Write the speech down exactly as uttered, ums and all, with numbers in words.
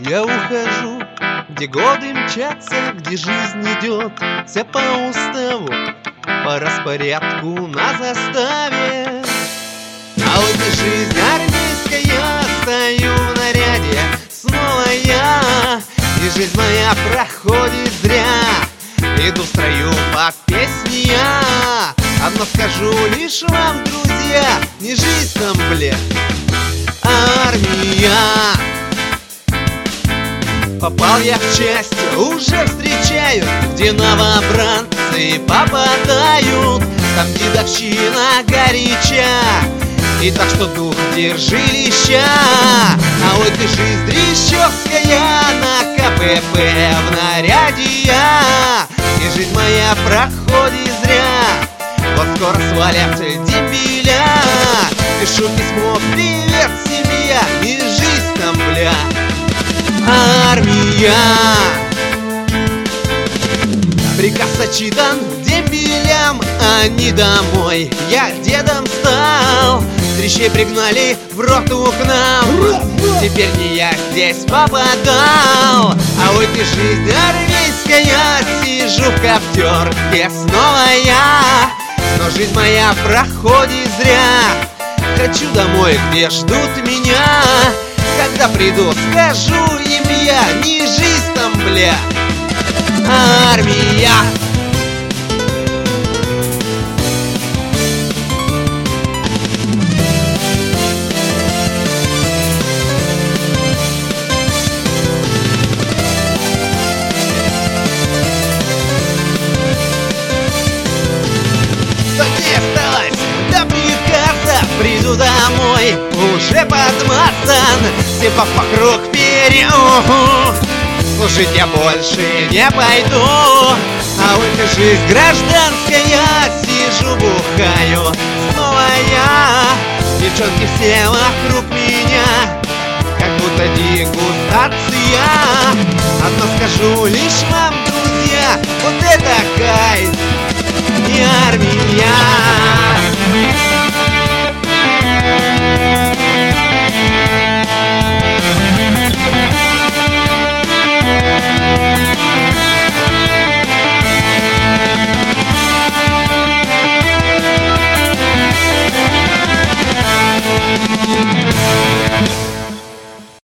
Я ухожу, где годы мчатся, где жизнь идет вся по уставу, по распорядку на заставе. А вот и жизнь армейская, стою в наряде, снова я, и жизнь моя проходит зря. Иду в строю по песне я, одно скажу лишь вам, друзья: не жизнь там, бля, а армия. Попал я в часть, уже встречают, где новобранцы попадают, там дедовщина горяча, и так что дух держи леща. А вот и жизнь дрищевская, на ка пэ пэ в наряде я, и жизнь моя проходит зря. Вот скоро свалят дембеля, пишу письмо: привет, семья, и жизнь там, бля, армия. Приказ зачитан дембелям, они домой, я дедом стал. Трещей пригнали в роту к нам, теперь не я здесь попадал. А вот и жизнь армейская, сижу в коптерке снова я, но жизнь моя проходит зря. Хочу домой, где ждут меня, когда приду, скажу им я: не жизнь там, бля, а армия. Сто дней осталось до приказа, приду домой уже подмазан, все вокруг вперед, служить я больше не пойду. А вот и жизнь гражданская, сижу, бухаю снова я, девчонки все вокруг меня, как будто дегустация. Одно скажу лишь